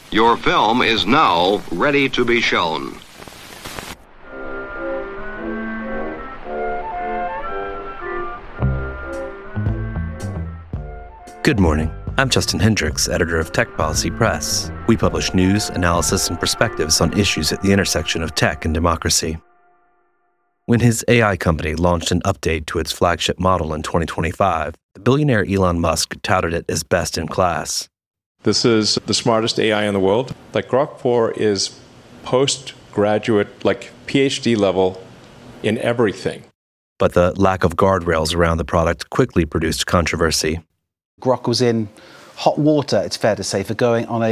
Your film is now ready to be shown. Good morning. I'm Justin Hendricks, editor of Tech Policy Press. We publish news, analysis, and perspectives on issues at the intersection of tech and democracy. When his AI company launched an update to its flagship model in 2025, the billionaire Elon Musk touted it as best in class. This is the smartest AI in the world. Like Grok 4 is postgraduate, like PhD level in everything. But the lack of guardrails around the product quickly produced controversy. Grok was in hot water, it's fair to say, for going on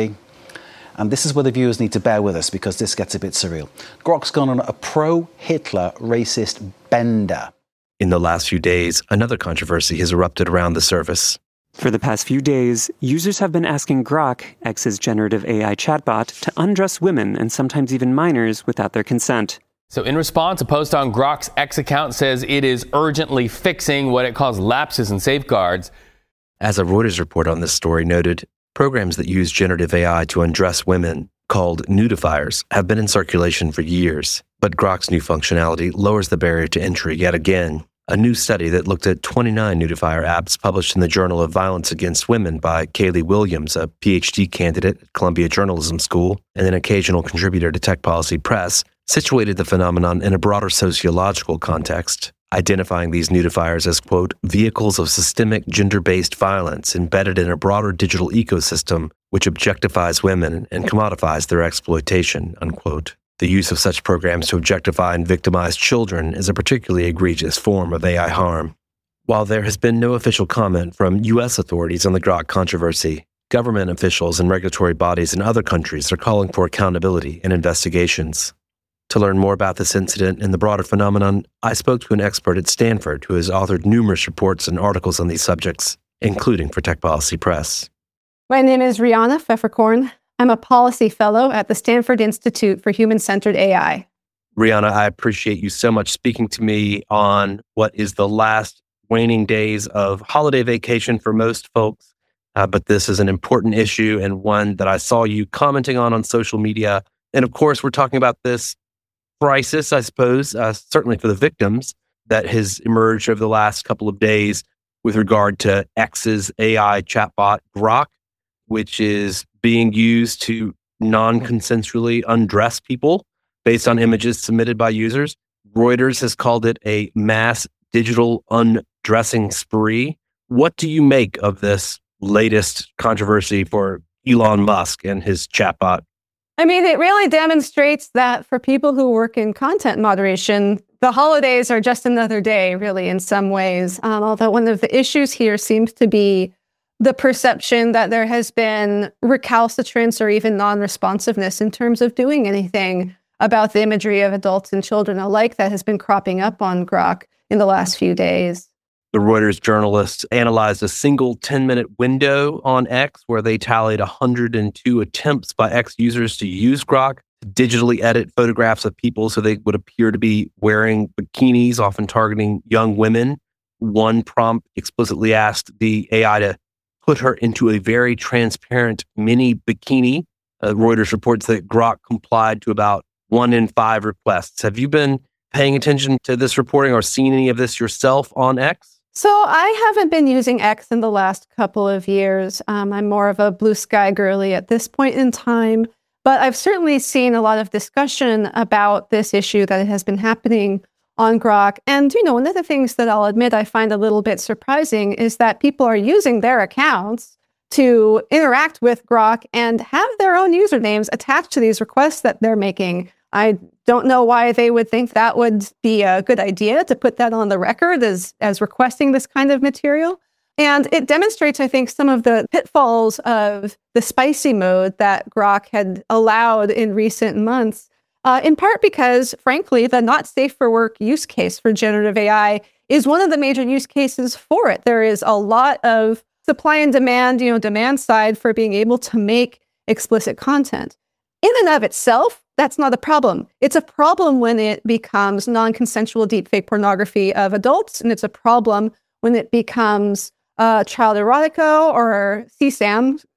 and this is where the viewers need to bear with us because this gets a bit surreal. Grok's gone on a pro-Hitler racist bender. In the last few days, another controversy has erupted around the service. For the past few days, users have been asking Grok, X's generative AI chatbot, to undress women and sometimes even minors without their consent. So in response, a post on Grok's X account says it is urgently fixing what it calls lapses in safeguards. As a Reuters report on this story noted, programs that use generative AI to undress women, called nudifiers, have been in circulation for years. But Grok's new functionality lowers the barrier to entry yet again. A new study that looked at 29 nudifier apps published in the Journal of Violence Against Women by Kaylee Williams, a PhD candidate at Columbia Journalism School and an occasional contributor to Tech Policy Press, situated the phenomenon in a broader sociological context, identifying these nudifiers as, quote, vehicles of systemic gender-based violence embedded in a broader digital ecosystem which objectifies women and commodifies their exploitation, unquote. The use of such programs to objectify and victimize children is a particularly egregious form of AI harm. While there has been no official comment from U.S. authorities on the Grok controversy, government officials and regulatory bodies in other countries are calling for accountability and investigations. To learn more about this incident and the broader phenomenon, I spoke to an expert at Stanford who has authored numerous reports and articles on these subjects, including for Tech Policy Press. My name is Rihanna Pfefferkorn. I'm a policy fellow at the Stanford Institute for Human-Centered AI. Rihanna, I appreciate you so much speaking to me on what is the last waning days of holiday vacation for most folks. But this is an important issue and one that I saw you commenting on social media. And of course, we're talking about this crisis, I suppose, certainly for the victims, that has emerged over the last couple of days with regard to X's AI chatbot, Grok, which is being used to non-consensually undress people based on images submitted by users. Reuters has called it a mass digital undressing spree. What do you make of this latest controversy for Elon Musk and his chatbot? I mean, it really demonstrates that for people who work in content moderation, the holidays are just another day, really, in some ways. Although one of the issues here seems to be the perception that there has been recalcitrance or even non-responsiveness in terms of doing anything about the imagery of adults and children alike that has been cropping up on Grok in the last few days. The Reuters journalists analyzed a single 10-minute window on X where they tallied 102 attempts by X users to use Grok to digitally edit photographs of people so they would appear to be wearing bikinis, often targeting young women. One prompt explicitly asked the AI to put her into a very transparent mini bikini. Reuters reports that Grok complied to about 1 in 5 requests. Have you been paying attention to this reporting or seen any of this yourself on X? So I haven't been using X in the last couple of years. I'm more of a blue sky girly at this point in time, but I've certainly seen a lot of discussion about this issue that has been happening on Grok. And, one of the things that I'll admit I find a little bit surprising is that people are using their accounts to interact with Grok and have their own usernames attached to these requests that they're making. I don't know why they would think that would be a good idea to put that on the record as requesting this kind of material. And it demonstrates, I think, some of the pitfalls of the spicy mode that Grok had allowed in recent months, in part because, frankly, the not safe for work use case for generative AI is one of the major use cases for it. There is a lot of supply and demand, demand side for being able to make explicit content. In and of itself, that's not a problem. It's a problem when it becomes non-consensual deepfake pornography of adults, and it's a problem when it becomes child erotica or CSAM,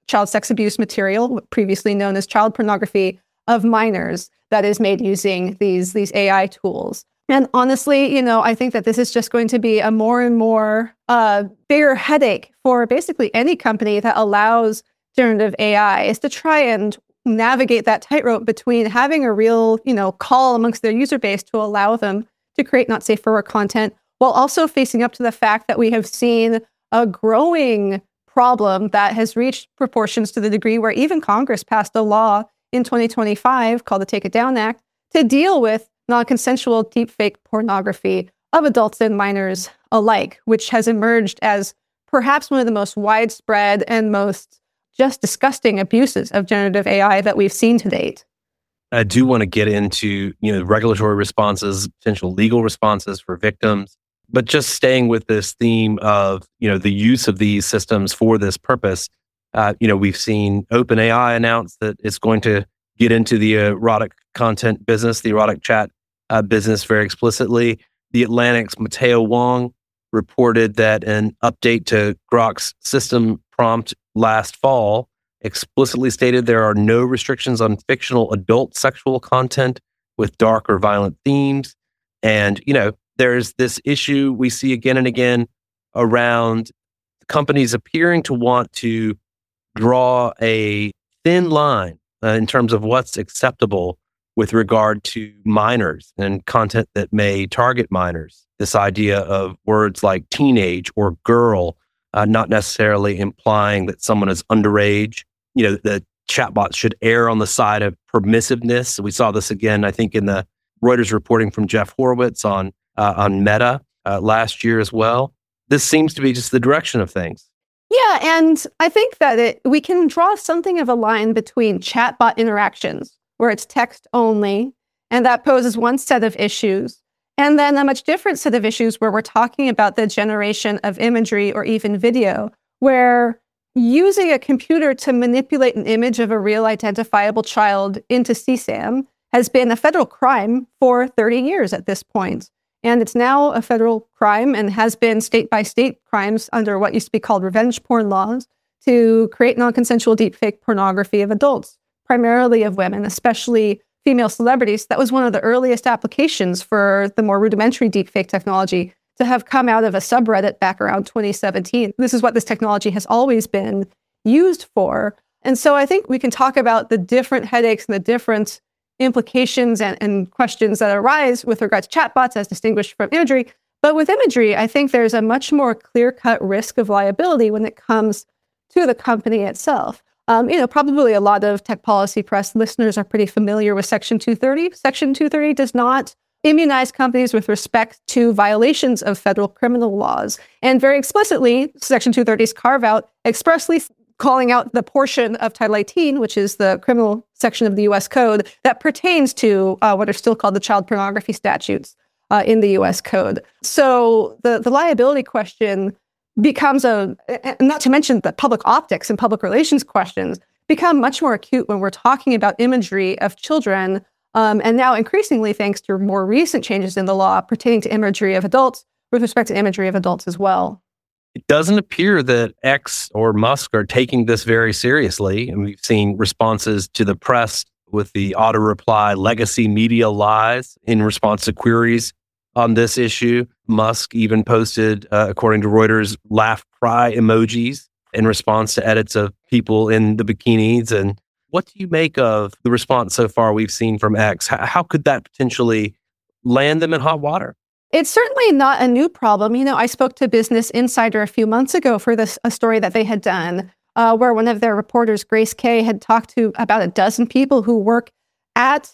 child sex abuse material, previously known as child pornography of minors, that is made using these AI tools. And honestly, I think that this is just going to be a more and more bigger headache for basically any company that allows generative AI, is to try and navigate that tightrope between having a real, call amongst their user base to allow them to create not safe for work content, while also facing up to the fact that we have seen a growing problem that has reached proportions to the degree where even Congress passed a law in 2025 called the Take It Down Act to deal with non-consensual deepfake pornography of adults and minors alike, which has emerged as perhaps one of the most widespread and most just disgusting abuses of generative AI that we've seen to date. I do want to get into, regulatory responses, potential legal responses for victims, but just staying with this theme of, the use of these systems for this purpose. We've seen OpenAI announce that it's going to get into the erotic content business, the erotic chat business very explicitly. The Atlantic's Mateo Wong reported that an update to Grok's system prompt last fall explicitly stated there are no restrictions on fictional adult sexual content with dark or violent themes. And, there's this issue we see again and again around companies appearing to want to draw a thin line in terms of what's acceptable with regard to minors and content that may target minors. This idea of words like teenage or girl, not necessarily implying that someone is underage. The chatbots should err on the side of permissiveness. We saw this again, I think, in the Reuters reporting from Jeff Horowitz on Meta last year as well. This seems to be just the direction of things. Yeah, and I think that we can draw something of a line between chatbot interactions, where it's text only, and that poses one set of issues, and then a much different set of issues where we're talking about the generation of imagery or even video, where using a computer to manipulate an image of a real identifiable child into CSAM has been a federal crime for 30 years at this point. And it's now a federal crime and has been state-by-state crimes under what used to be called revenge porn laws to create non-consensual deepfake pornography of adults, primarily of women, especially female celebrities. That was one of the earliest applications for the more rudimentary deepfake technology to have come out of a subreddit back around 2017. This is what this technology has always been used for. And so I think we can talk about the different headaches and the different implications and questions that arise with regard to chatbots as distinguished from imagery. But with imagery, I think there's a much more clear-cut risk of liability when it comes to the company itself. Probably a lot of Tech Policy Press listeners are pretty familiar with Section 230. Section 230 does not immunize companies with respect to violations of federal criminal laws. And very explicitly, Section 230's carve-out expressly calling out the portion of Title 18, which is the criminal section of the U.S. Code, that pertains to what are still called the child pornography statutes in the U.S. Code. So the liability question becomes not to mention the public optics and public relations questions become much more acute when we're talking about imagery of children, and now increasingly thanks to more recent changes in the law pertaining to imagery of adults with respect to imagery of adults as well. It doesn't appear that X or Musk are taking this very seriously. And we've seen responses to the press with the auto reply legacy media lies in response to queries on this issue. Musk even posted, according to Reuters, laugh cry emojis in response to edits of people in the bikinis. And what do you make of the response so far we've seen from X? How could that potentially land them in hot water? It's certainly not a new problem. I spoke to Business Insider a few months ago for a story that they had done, where one of their reporters, Grace Kay, had talked to about a dozen people who work at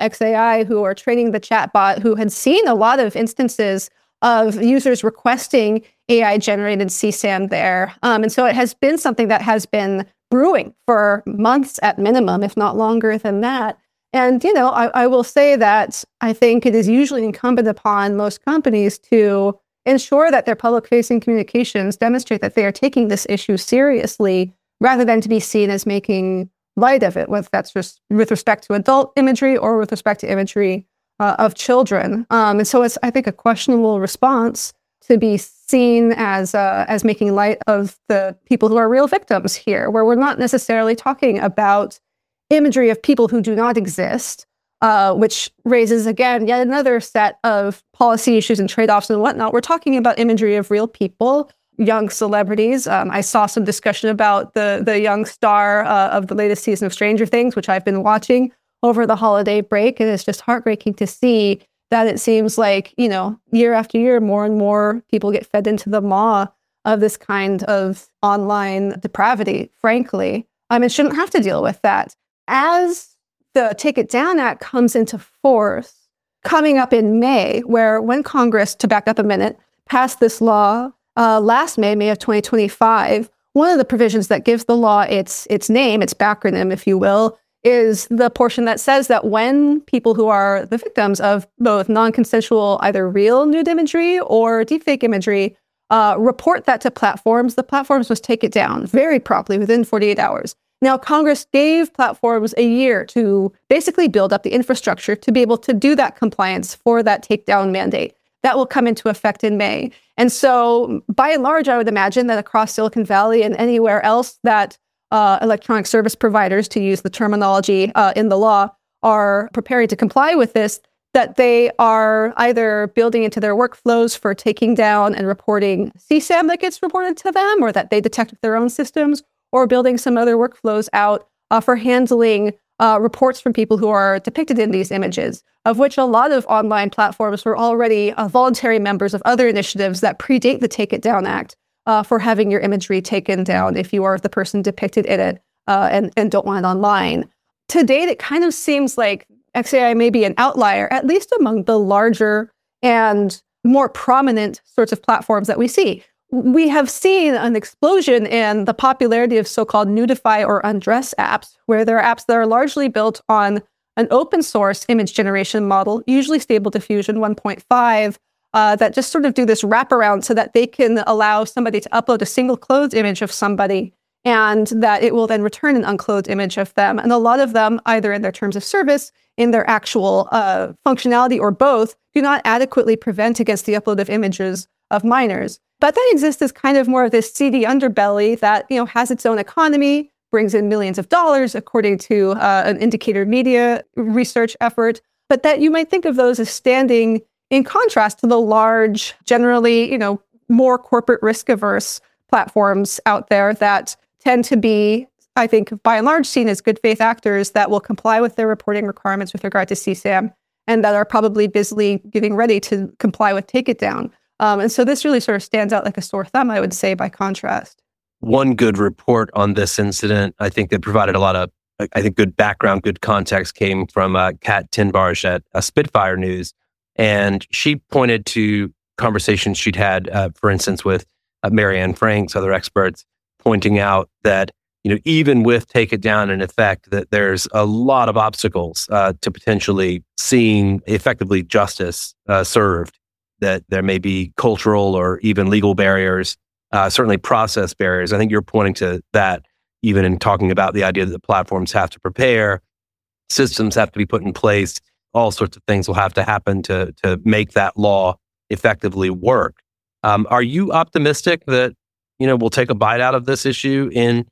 XAI who are training the chatbot, who had seen a lot of instances of users requesting AI-generated CSAM there. And so it has been something that has been brewing for months at minimum, if not longer than that. And, I will say that I think it is usually incumbent upon most companies to ensure that their public-facing communications demonstrate that they are taking this issue seriously, rather than to be seen as making light of it, whether that's just with respect to adult imagery or with respect to imagery of children. And so it's, I think, a questionable response to be seen as making light of the people who are real victims here, where we're not necessarily talking about imagery of people who do not exist, which raises, again, yet another set of policy issues and trade-offs and whatnot. We're talking about imagery of real people, young celebrities. I saw some discussion about the young star of the latest season of Stranger Things, which I've been watching over the holiday break, and it's just heartbreaking to see that it seems like, year after year, more and more people get fed into the maw of this kind of online depravity, frankly. And shouldn't have to deal with that. As the Take It Down Act comes into force, coming up in May, when Congress, to back up a minute, passed this law last May of 2025, one of the provisions that gives the law its name, its backronym, if you will, is the portion that says that when people who are the victims of both non-consensual, either real nude imagery or deepfake imagery, report that to platforms, the platforms must take it down very promptly within 48 hours. Now, Congress gave platforms a year to basically build up the infrastructure to be able to do that compliance for that takedown mandate. That will come into effect in May. And so, by and large, I would imagine that across Silicon Valley and anywhere else that electronic service providers, to use the terminology in the law, are preparing to comply with this, that they are either building into their workflows for taking down and reporting CSAM that gets reported to them, or that they detect with their own systems, or building some other workflows out for handling reports from people who are depicted in these images, of which a lot of online platforms were already voluntary members of other initiatives that predate the Take It Down Act for having your imagery taken down if you are the person depicted in it and don't want it online. To date, it kind of seems like XAI may be an outlier, at least among the larger and more prominent sorts of platforms that we see. We have seen an explosion in the popularity of so-called nudify or undress apps, where there are apps that are largely built on an open source image generation model, usually Stable Diffusion 1.5, that just sort of do this wraparound so that they can allow somebody to upload a single clothed image of somebody and that it will then return an unclothed image of them. And a lot of them, either in their terms of service, in their actual functionality, or both, do not adequately prevent against the upload of images of minors. But that exists as kind of more of this seedy underbelly that has its own economy, brings in millions of dollars, according to an Indicator Media research effort. But that you might think of those as standing in contrast to the large, generally, more corporate risk-averse platforms out there that tend to be, I think, by and large, seen as good faith actors that will comply with their reporting requirements with regard to CSAM, and that are probably busily getting ready to comply with Take It Down. And so this really sort of stands out like a sore thumb, I would say, by contrast. One good report on this incident, I think, that provided a lot of, good background, good context, came from Kat Tinbarge at Spitfire News. And she pointed to conversations she'd had, for instance, with Marianne Franks, other experts, pointing out that, even with Take It Down in effect, that there's a lot of obstacles to potentially seeing effectively justice served, that there may be cultural or even legal barriers, certainly process barriers. I think you're pointing to that even in talking about the idea that the platforms have to prepare, systems have to be put in place, all sorts of things will have to happen to make that law effectively work. Are you optimistic that, we'll take a bite out of this issue in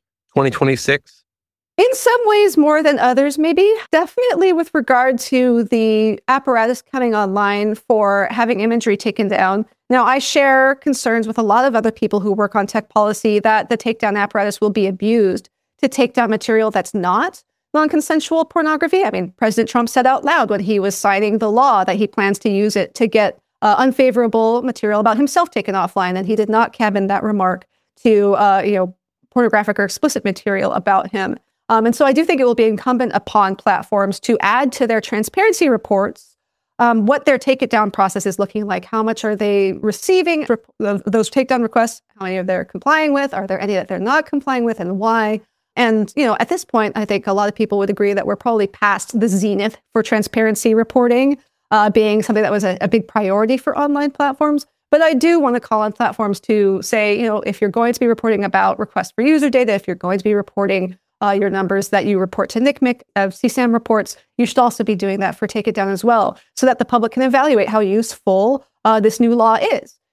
2026? In some ways more than others, maybe. Definitely with regard to the apparatus coming online for having imagery taken down. Now, I share concerns with a lot of other people who work on tech policy that the takedown apparatus will be abused to take down material that's not non-consensual pornography. I mean, President Trump said out loud when he was signing the law that he plans to use it to get unfavorable material about himself taken offline, and he did not cabin that remark to pornographic or explicit material about him. And so I do think it will be incumbent upon platforms to add to their transparency reports what their take it down process is looking like. How much are they receiving those takedown requests? How many are they complying with? Are there any that they're not complying with, and why? And, at this point, I think a lot of people would agree that we're probably past the zenith for transparency reporting being something that was a big priority for online platforms. But I do want to call on platforms to say, if you're going to be reporting about requests for user data, if you're going to be reporting your numbers that you report to NCMEC of CSAM reports, you should also be doing that for Take It Down as well, so that the public can evaluate how useful this new law is.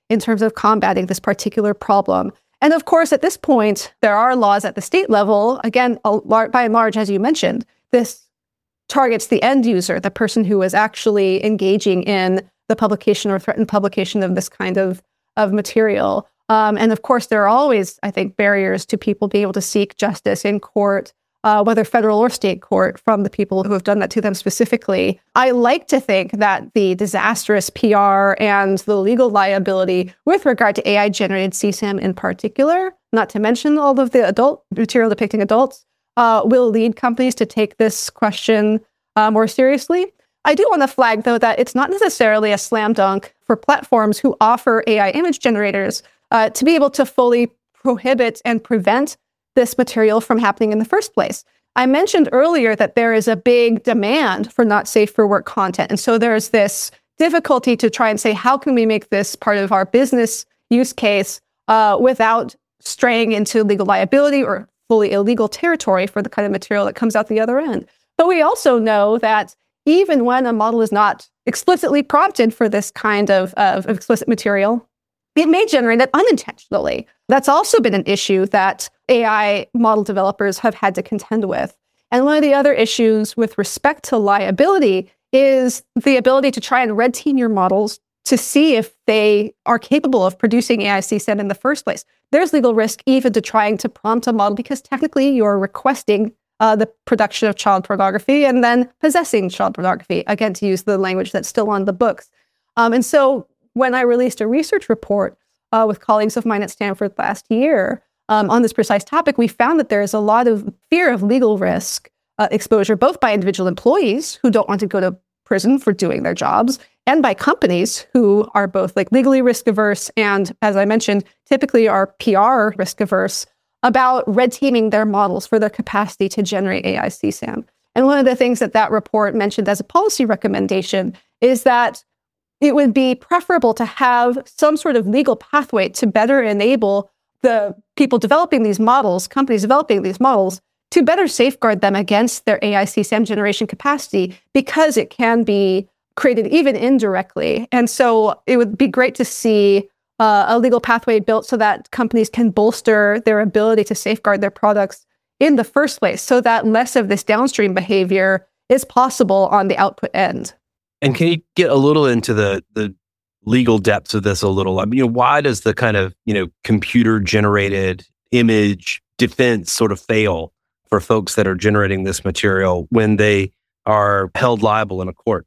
in terms of combating this particular problem. And of course, at this point, there are laws at the state level. Again, by and large, as you mentioned, this targets the end user, the person who is actually engaging in the publication or threatened publication of this kind of material. And of course, there are always, I think, barriers to people being able to seek justice in court, whether federal or state court, from the people who have done that to them specifically. I like to think that the disastrous PR and the legal liability with regard to AI-generated CSAM in particular, not to mention all of the adult material depicting adults, will lead companies to take this question more seriously. I do want to flag, though, that it's not necessarily a slam dunk for platforms who offer AI image generators to be able to fully prohibit and prevent this material from happening in the first place. I mentioned earlier that there is a big demand for not safe for work content. And so there's this difficulty to try and say, how can we make this part of our business use case without straying into legal liability or fully illegal territory for the kind of material that comes out the other end. But we also know that even when a model is not explicitly prompted for this kind of explicit material, it may generate it unintentionally. That's also been an issue that AI model developers have had to contend with. And one of the other issues with respect to liability is the ability to try and red team your models to see if they are capable of producing AI CSAM in the first place. There's legal risk even to trying to prompt a model because technically you're requesting the production of child pornography and then possessing child pornography, again, to use the language that's still on the books. And so when I released a research report with colleagues of mine at Stanford last year on this precise topic, we found that there is a lot of fear of legal risk exposure, both by individual employees who don't want to go to prison for doing their jobs, and by companies who are both like legally risk averse and, as I mentioned, typically are PR risk averse about red teaming their models for their capacity to generate AI CSAM. And one of the things that report mentioned as a policy recommendation is that it would be preferable to have some sort of legal pathway to better enable the people developing these models, companies developing these models, to better safeguard them against their AI CSAM generation capacity, because it can be created even indirectly. And so it would be great to see a legal pathway built so that companies can bolster their ability to safeguard their products in the first place, so that less of this downstream behavior is possible on the output end. And can you get a little into the legal depths of this a little? I mean, why does the kind of, computer-generated image defense sort of fail for folks that are generating this material when they are held liable in a court?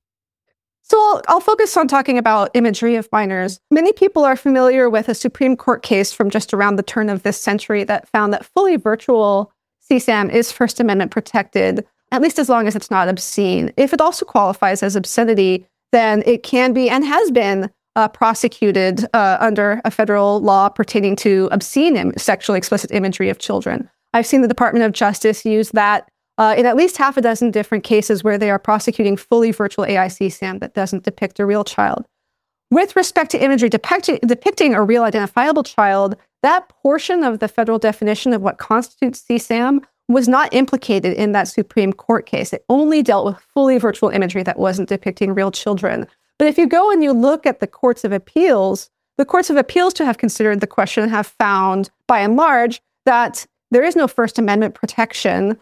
So I'll focus on talking about imagery of minors. Many people are familiar with a Supreme Court case from just around the turn of this century that found that fully virtual CSAM is First Amendment protected, at least as long as it's not obscene. If it also qualifies as obscenity, then it can be and has been prosecuted under a federal law pertaining to obscene sexually explicit imagery of children. I've seen the Department of Justice use that in at least half a dozen different cases where they are prosecuting fully virtual AI CSAM that doesn't depict a real child. With respect to imagery depicting a real identifiable child, that portion of the federal definition of what constitutes CSAM was not implicated in that Supreme Court case. It only dealt with fully virtual imagery that wasn't depicting real children. But if you go and you look at the courts of appeals to have considered the question have found, by and large, that there is no First Amendment protection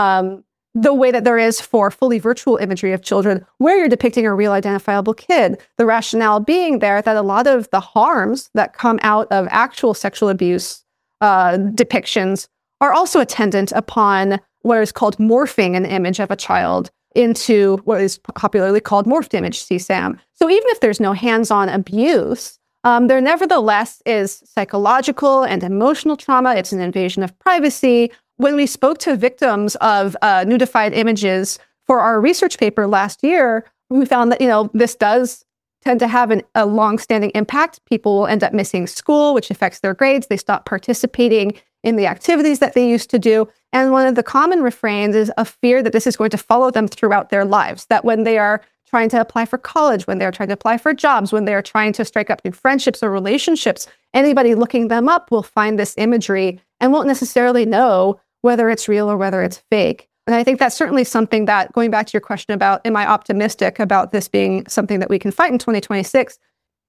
the way that there is for fully virtual imagery of children where you're depicting a real identifiable kid. The rationale being there that a lot of the harms that come out of actual sexual abuse depictions are also attendant upon what is called morphing an image of a child into what is popularly called morphed image CSAM. So even if there's no hands-on abuse, there nevertheless is psychological and emotional trauma. It's an invasion of privacy. When we spoke to victims of nudified images for our research paper last year, we found that, this does tend to have a long-standing impact. People will end up missing school, which affects their grades. They stop participating in the activities that they used to do. And one of the common refrains is a fear that this is going to follow them throughout their lives, that when they are trying to apply for college, when they're trying to apply for jobs, when they're trying to strike up new friendships or relationships, anybody looking them up will find this imagery and won't necessarily know whether it's real or whether it's fake. And I think that's certainly something that, going back to your question about, am I optimistic about this being something that we can fight in 2026?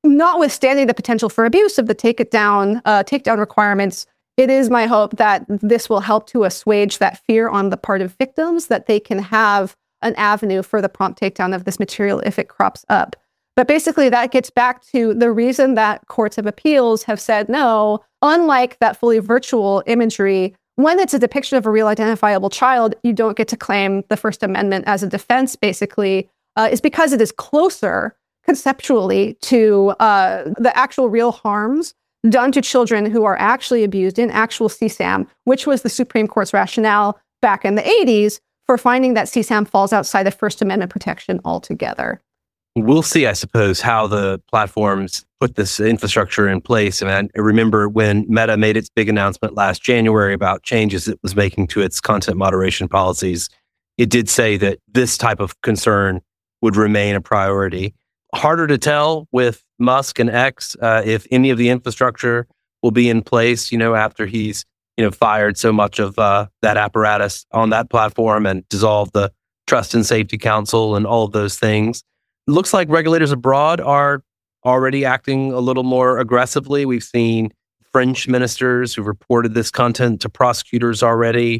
notwithstanding the potential for abuse of the takedown requirements, it is my hope that this will help to assuage that fear on the part of victims that they can have an avenue for the prompt takedown of this material if it crops up. But basically, that gets back to the reason that courts of appeals have said no, unlike that fully virtual imagery, when it's a depiction of a real identifiable child, you don't get to claim the First Amendment as a defense, basically, is because it is closer conceptually to the actual real harms done to children who are actually abused in actual CSAM, which was the Supreme Court's rationale back in the 80s for finding that CSAM falls outside of First Amendment protection altogether. We'll see, I suppose, how the platforms put this infrastructure in place. And I remember when Meta made its big announcement last January about changes it was making to its content moderation policies, it did say that this type of concern would remain a priority. Harder to tell with Musk and X if any of the infrastructure will be in place, after he's, fired so much of that apparatus on that platform and dissolved the Trust and Safety Council and all of those things. It looks like regulators abroad are already acting a little more aggressively. We've seen French ministers who reported this content to prosecutors already.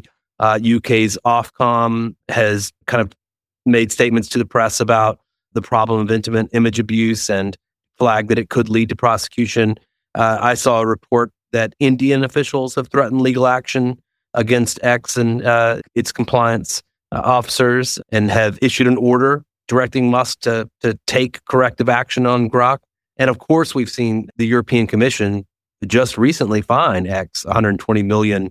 UK's Ofcom has kind of made statements to the press about the problem of intimate image abuse and flagged that it could lead to prosecution. I saw a report that Indian officials have threatened legal action against X and its compliance officers and have issued an order directing Musk to take corrective action on Grok. And of course, we've seen the European Commission just recently fine X 120 million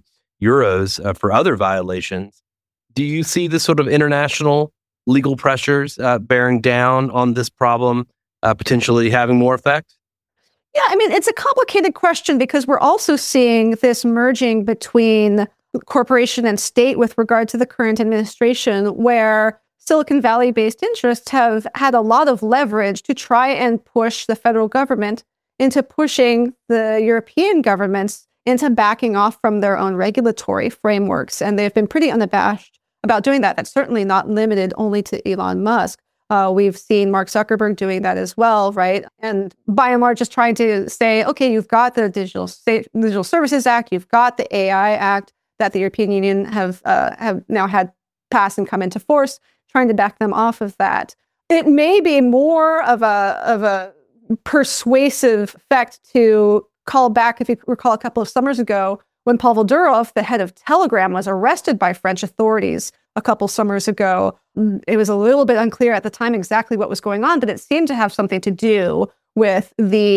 euros for other violations. Do you see this sort of international legal pressures bearing down on this problem, potentially having more effect? Yeah, I mean, it's a complicated question because we're also seeing this merging between corporation and state with regard to the current administration, where Silicon Valley-based interests have had a lot of leverage to try and push the federal government into pushing the European governments into backing off from their own regulatory frameworks. And they've been pretty unabashed about doing that. That's certainly not limited only to Elon Musk. We've seen Mark Zuckerberg doing that as well, right? And by and large, just trying to say, okay, you've got the Digital Services Act, you've got the AI Act that the European Union have now had passed and come into force, trying to back them off of that. It may be more of a persuasive effect to call back, if you recall, a couple of summers ago, when Pavel Durov, the head of Telegram, was arrested by French authorities a couple summers ago. It was a little bit unclear at the time exactly what was going on, but it seemed to have something to do with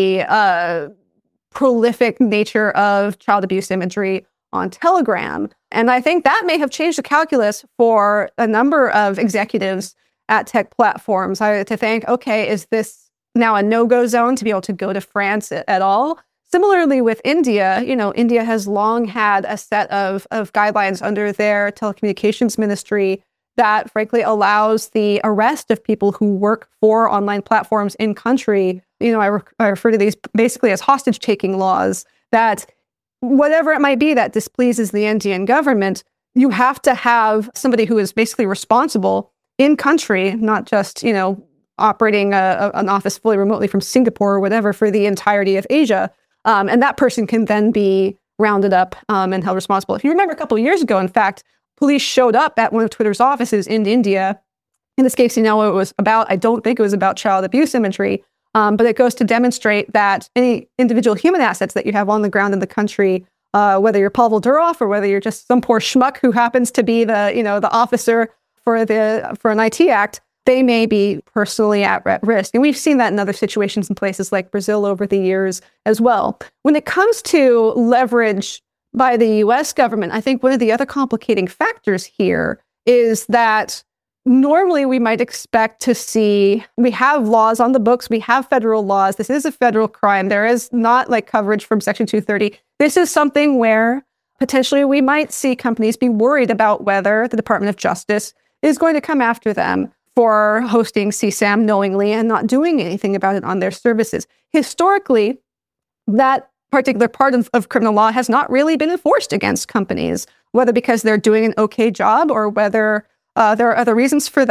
the prolific nature of child abuse imagery on Telegram. And I think that may have changed the calculus for a number of executives at tech platforms. To think, okay, is this now a no-go zone to be able to go to France at all? Similarly with India, India has long had a set of guidelines under their telecommunications ministry that frankly allows the arrest of people who work for online platforms in country. I refer to these basically as hostage-taking laws, that whatever it might be that displeases the Indian government, you have to have somebody who is basically responsible in country, not just, operating an office fully remotely from Singapore or whatever for the entirety of Asia. And that person can then be rounded up and held responsible. If you remember a couple of years ago, in fact, police showed up at one of Twitter's offices in India. In this case, it was about, I don't think it was about child abuse imagery, but it goes to demonstrate that any individual human assets that you have on the ground in the country, whether you're Pavel Durov or whether you're just some poor schmuck who happens to be the officer for an IT act, they may be personally at risk. And we've seen that in other situations in places like Brazil over the years as well. When it comes to leverage by the US government, I think one of the other complicating factors here is that normally we might expect to see, we have laws on the books, we have federal laws, this is a federal crime, there is not like coverage from Section 230. This is something where potentially we might see companies be worried about whether the Department of Justice is going to come after them for hosting CSAM knowingly and not doing anything about it on their services. Historically, that particular part of criminal law has not really been enforced against companies, whether because they're doing an okay job or whether there are other reasons for that.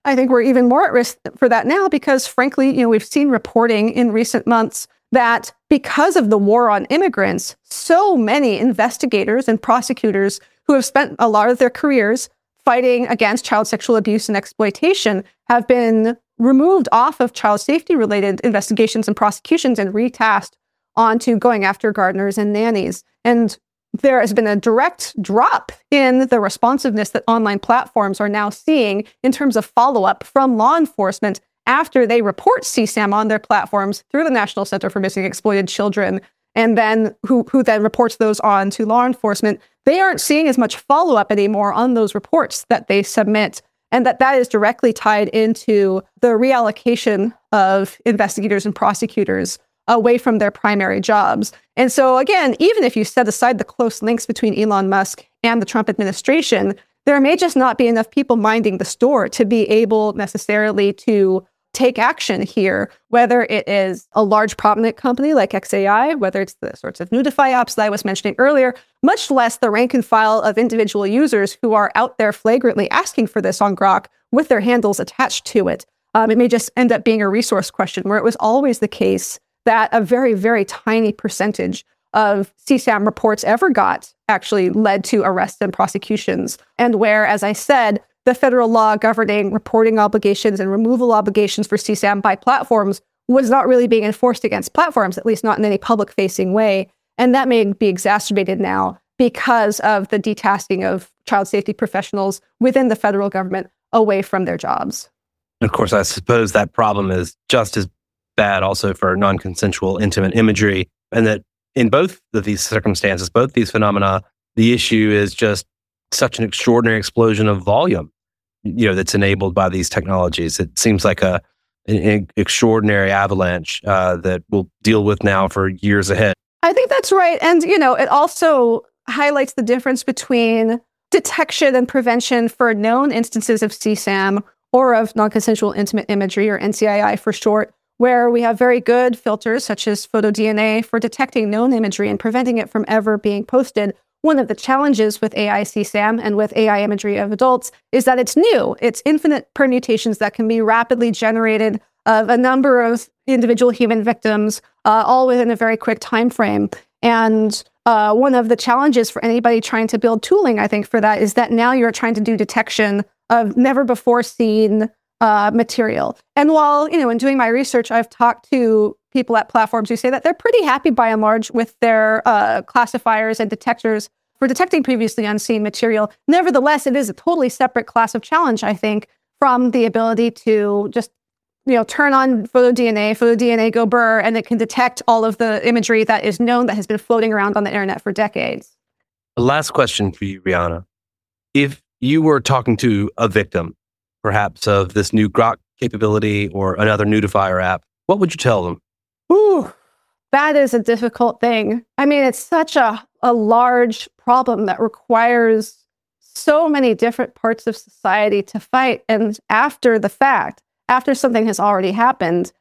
I think we're even more at risk for that now because, frankly, we've seen reporting in recent months that because of the war on immigrants, so many investigators and prosecutors who have spent a lot of their careers fighting against child sexual abuse and exploitation have been removed off of child safety-related investigations and prosecutions and retasked onto going after gardeners and nannies. And there has been a direct drop in the responsiveness that online platforms are now seeing in terms of follow-up from law enforcement after they report CSAM on their platforms through the National Center for Missing and Exploited Children, and then who then reports those on to law enforcement. They aren't seeing as much follow-up anymore on those reports that they submit, and that is directly tied into the reallocation of investigators and prosecutors away from their primary jobs. And so again, even if you set aside the close links between Elon Musk and the Trump administration, there may just not be enough people minding the store to be able necessarily to take action here, whether it is a large prominent company like xAI, whether it's the sorts of Nudify apps that I was mentioning earlier, much less the rank and file of individual users who are out there flagrantly asking for this on Grok with their handles attached to it. It may just end up being a resource question where it was always the case that a very, very tiny percentage of CSAM reports ever got actually led to arrests and prosecutions. And where, as I said, the federal law governing reporting obligations and removal obligations for CSAM by platforms was not really being enforced against platforms, at least not in any public-facing way. And that may be exacerbated now because of the detasking of child safety professionals within the federal government away from their jobs. And of course, I suppose that problem is just as bad also for non-consensual intimate imagery, and that in both of these circumstances, both these phenomena, the issue is just such an extraordinary explosion of volume, that's enabled by these technologies. It seems like an extraordinary avalanche that we'll deal with now for years ahead. I think that's right. And, it also highlights the difference between detection and prevention for known instances of CSAM or of non-consensual intimate imagery, or NCII for short, where we have very good filters such as PhotoDNA for detecting known imagery and preventing it from ever being posted. One of the challenges with AI CSAM and with AI imagery of adults is that it's new. It's infinite permutations that can be rapidly generated of a number of individual human victims, all within a very quick time frame. And one of the challenges for anybody trying to build tooling, I think, for that is that now you're trying to do detection of never before seen material. And while, in doing my research, I've talked to people at platforms who say that they're pretty happy by and large with their classifiers and detectors for detecting previously unseen material. Nevertheless, it is a totally separate class of challenge, I think, from the ability to just, turn on PhotoDNA go burr, and it can detect all of the imagery that is known that has been floating around on the internet for decades. The last question for you, Rihanna. If you were talking to a victim, perhaps of this new Grok capability or another Nudifier app, what would you tell them? Ooh, that is a difficult thing. I mean, it's such a large problem that requires so many different parts of society to fight. And after the fact, after something has already happened,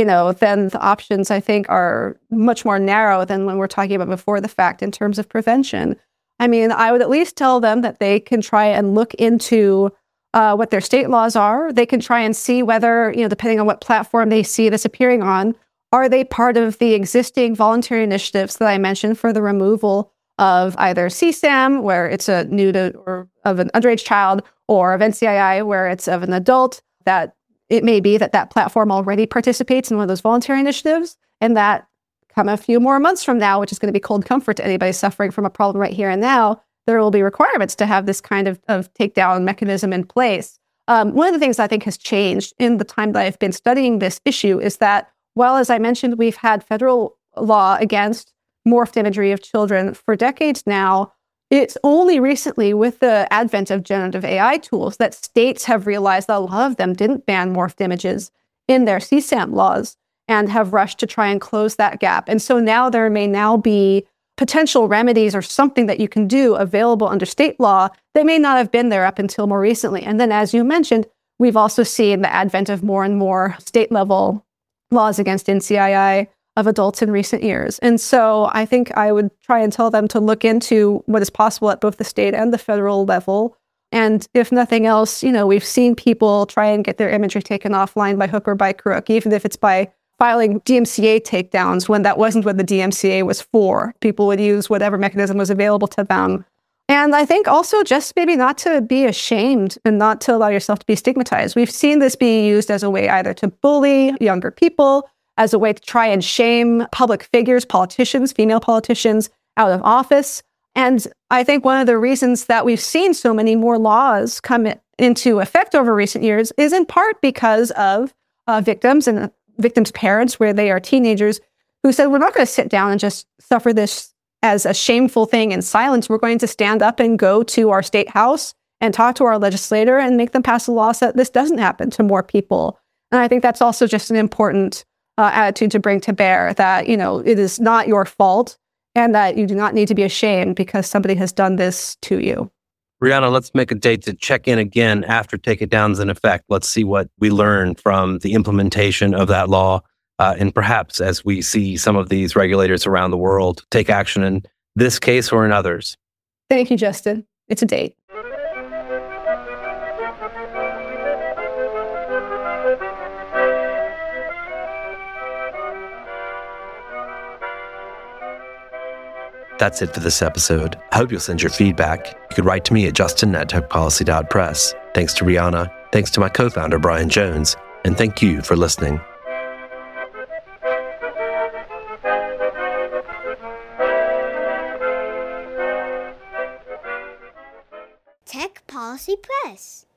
then the options, I think, are much more narrow than when we're talking about before the fact in terms of prevention. I mean, I would at least tell them that they can try and look into what their state laws are. They can try and see whether, depending on what platform they see this appearing on, are they part of the existing voluntary initiatives that I mentioned for the removal of either CSAM, where it's a nude or of an underage child, or of NCII, where it's of an adult, that it may be that platform already participates in one of those voluntary initiatives, and that come a few more months from now, which is going to be cold comfort to anybody suffering from a problem right here and now, there will be requirements to have this kind of takedown mechanism in place. One of the things I think has changed in the time that I've been studying this issue is that while, as I mentioned, we've had federal law against morphed imagery of children for decades now, it's only recently with the advent of generative AI tools that states have realized that a lot of them didn't ban morphed images in their CSAM laws and have rushed to try and close that gap. And so now there may now be potential remedies or something that you can do available under state law that may not have been there up until more recently. And then, as you mentioned, we've also seen the advent of more and more state-level laws against NCII of adults in recent years. And so I think I would try and tell them to look into what is possible at both the state and the federal level And if nothing else, we've seen people try and get their imagery taken offline by hook or by crook, even if it's by filing DMCA takedowns when that wasn't what the DMCA was for. People would use whatever mechanism was available to them. And I think also just maybe not to be ashamed and not to allow yourself to be stigmatized. We've seen this being used as a way either to bully younger people, as a way to try and shame public figures, politicians, female politicians out of office. And I think one of the reasons that we've seen so many more laws come into effect over recent years is in part because of victims and victims' parents, where they are teenagers, who said, we're not going to sit down and just suffer this as a shameful thing in silence. We're going to stand up and go to our state house and talk to our legislator and make them pass a law so that this doesn't happen to more people. And I think that's also just an important attitude to bring to bear, that, it is not your fault and that you do not need to be ashamed because somebody has done this to you. Rihanna, let's make a date to check in again after takedowns in effect. Let's see what we learn from the implementation of that law. And perhaps as we see some of these regulators around the world take action in this case or in others. Thank you, Justin. It's a date. That's it for this episode. I hope you'll send your feedback. You could write to me at justin@techpolicy.press. Thanks to Rihanna. Thanks to my co-founder, Brian Jones. And thank you for listening. Tech Policy Press.